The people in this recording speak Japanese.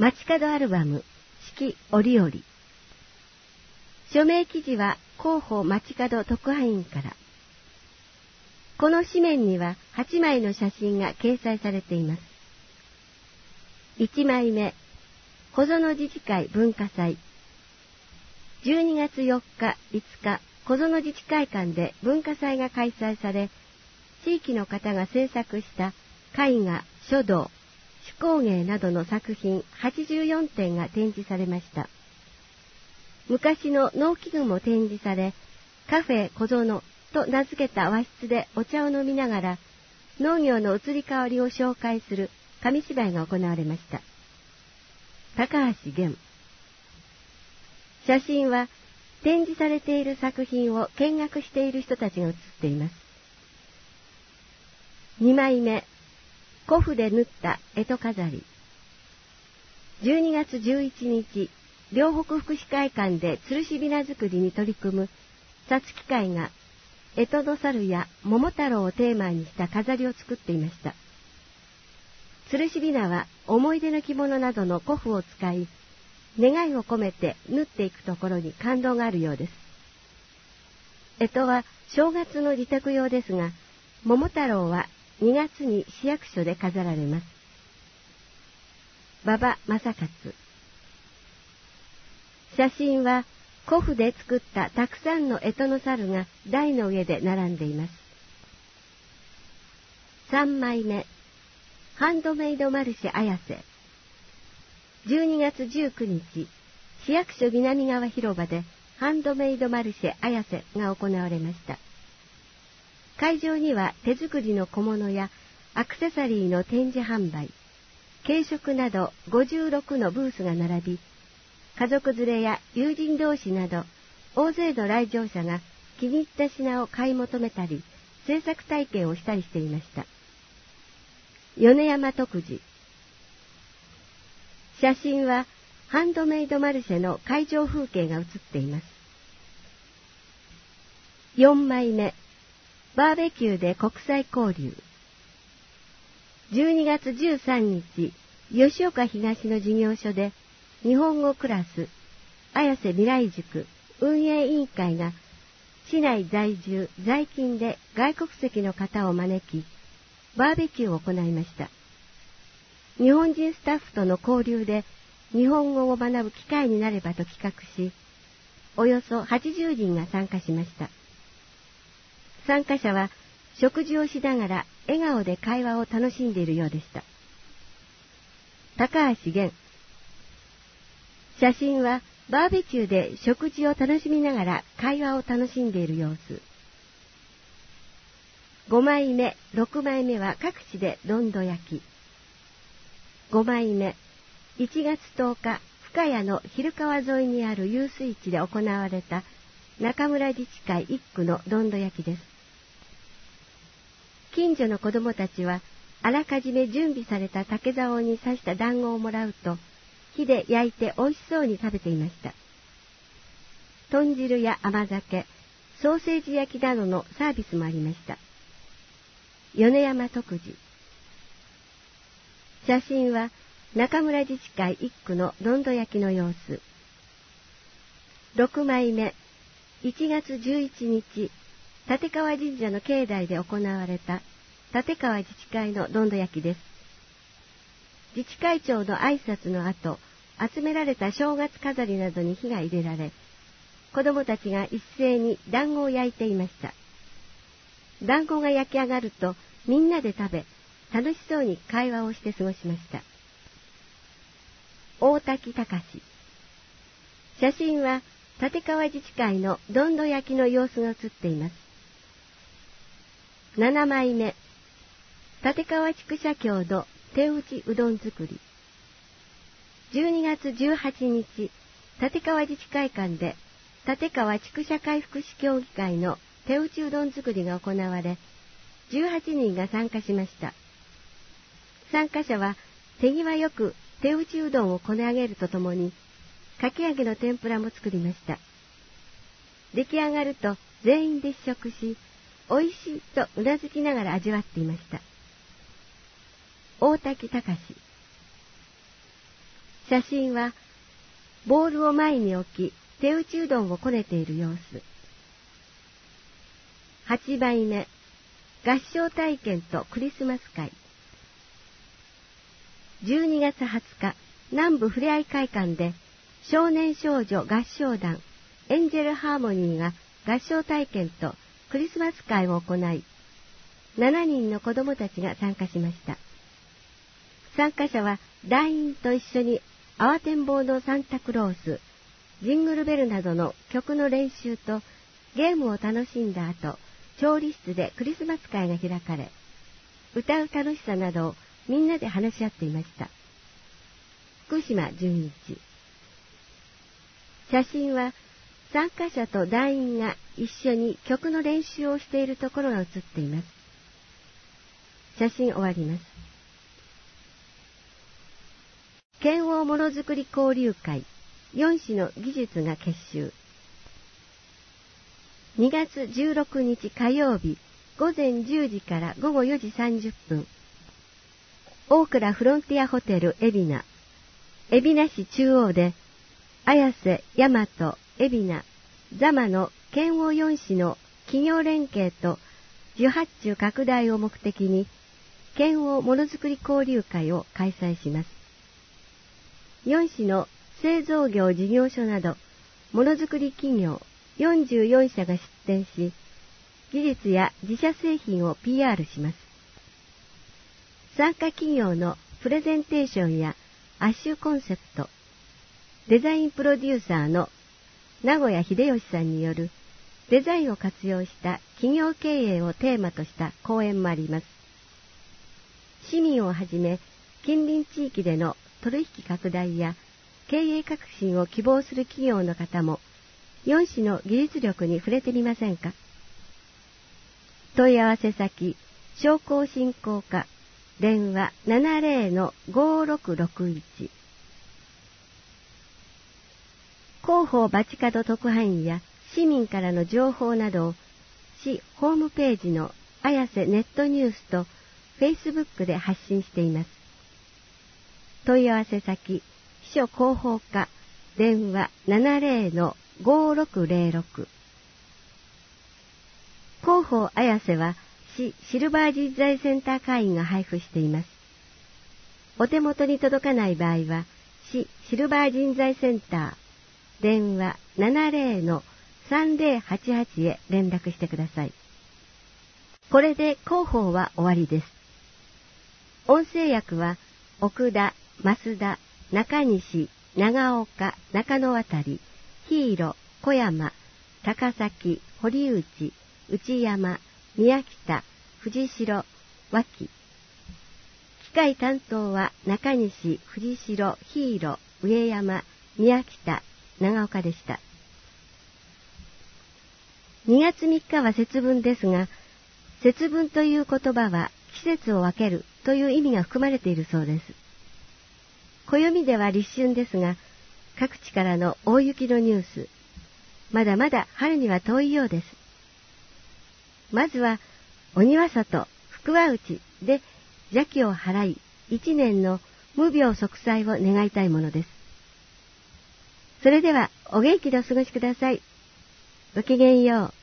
街角アルバム四季折々。署名記事は広報街角特派員から。この紙面には8枚の写真が掲載されています。1枚目、小園自治会文化祭。12月4日、5日、小園自治会館で文化祭が開催され、地域の方が制作した絵画、書道、手工芸などの作品84点が展示されました。昔の農機具も展示され、カフェ小園と名付けた和室でお茶を飲みながら、農業の移り変わりを紹介する紙芝居が行われました。高橋源。写真は展示されている作品を見学している人たちが写っています。2枚目、古布で縫った干支飾り。12月11日、両北福祉会館で吊るし雛作りに取り組むさつき会が、干支の猿や桃太郎をテーマにした飾りを作っていました。吊るし雛は思い出の着物などの古布を使い、願いを込めて縫っていくところに感動があるようです。干支は正月の自宅用ですが、桃太郎は2月に市役所で飾られます。馬場正勝。写真は古布で作ったたくさんの干支の猿が台の上で並んでいます。3枚目、ハンドメイドマルシェ綾瀬。12月19日、市役所南側広場でハンドメイドマルシェ綾瀬が行われました。会場には手作りの小物やアクセサリーの展示販売、軽食など56のブースが並び、家族連れや友人同士など大勢の来場者が気に入った品を買い求めたり、制作体験をしたりしていました。米山徳次。写真はハンドメイドマルシェの会場風景が写っています。4枚目、バーベキューで国際交流。12月13日、吉岡東の事業所で日本語クラス綾瀬未来塾運営委員会が市内在住在勤で外国籍の方を招き、バーベキューを行いました。日本人スタッフとの交流で日本語を学ぶ機会になればと企画し、およそ80人が参加しました。参加者は食事をしながら笑顔で会話を楽しんでいるようでした。高橋源。写真はバーベキューで食事を楽しみながら会話を楽しんでいる様子。5枚目、6枚目は各地でどんど焼き。5枚目、1月10日、深谷の昼川沿いにある遊水地で行われた中村自治会一区のどんど焼きです。近所の子供たちはあらかじめ準備された竹竿に刺した団子をもらうと、火で焼いておいしそうに食べていました。豚汁や甘酒、ソーセージ焼きなどのサービスもありました。米山徳次。写真は中村自治会一区のどんど焼きの様子。6枚目、1月11日、立川神社の境内で行われた立川自治会のどんど焼きです。自治会長の挨拶の後、集められた正月飾りなどに火が入れられ、子供たちが一斉に団子を焼いていました。団子が焼き上がるとみんなで食べ、楽しそうに会話をして過ごしました。大滝隆。写真は立川自治会のどんど焼きの様子が写っています。7枚目、立川畜社協の手打ちうどん作り。12月18日、立川自治会館で立川畜社会福祉協議会の手打ちうどん作りが行われ、18人が参加しました。参加者は手際よく手打ちうどんをこね上げるとともに、かき揚げの天ぷらも作りました。出来上がると全員で試食し、おいしいとうなずきながら味わっていました。大滝隆。 写真は、ボールを前に置き、手打ちうどんをこねている様子。8枚目、合唱体験とクリスマス会。12月20日、南部ふれあい会館で、少年少女合唱団、エンジェルハーモニーが合唱体験とクリスマス会を行い、7人の子供たちが参加しました。参加者は団員と一緒に慌てんぼうのサンタクロース、ジングルベルなどの曲の練習とゲームを楽しんだ後、調理室でクリスマス会が開かれ、歌う楽しさなどをみんなで話し合っていました。福島純一。写真は参加者と団員が一緒に曲の練習をしているところが写っています。写真終わります。剣王ものづくり交流会4種の技術が結集。2月16日火曜日午前10時から午後4時30分。大倉フロンティアホテル海老名。海老名市中央で、綾瀬、大和、海老名、座間の剣王4市の企業連携と受発注拡大を目的に、剣王ものづくり交流会を開催します。4市の製造業事業所など、ものづくり企業44社が出展し、技術や自社製品を PR します。参加企業のプレゼンテーションやアッシュコンセプト、デザインプロデューサーの名古屋秀吉さんによるデザインを活用した企業経営をテーマとした講演もあります。市民をはじめ近隣地域での取引拡大や経営革新を希望する企業の方も4市の技術力に触れてみませんか。問い合わせ先、商工振興課、電話 70-5661。広報街角特派員や市民からの情報などを市ホームページの綾瀬ネットニュースとフェイスブックで発信しています。問い合わせ先、秘書広報課、電話 70-5606。広報綾瀬は市シルバー人材センター会員が配布しています。お手元に届かない場合は、市シルバー人材センター、電話 70-3088 へ連絡してください。これで広報は終わりです。音声訳は、奥田、増田、中西、長岡、中野あたり、日色、小山、高崎、堀内、内山、宮北、藤代、脇。機械担当は中西、藤代、日色、上山、宮北、長岡でした。2月3日は節分ですが、節分という言葉は季節を分けるという意味が含まれているそうです。暦では立春ですが、各地からの大雪のニュース、まだまだ春には遠いようです。まずは、鬼は外、福は内で邪気を払い、一年の無病息災を願いたいものです。それでは、お元気でお過ごしください。ごきげんよう。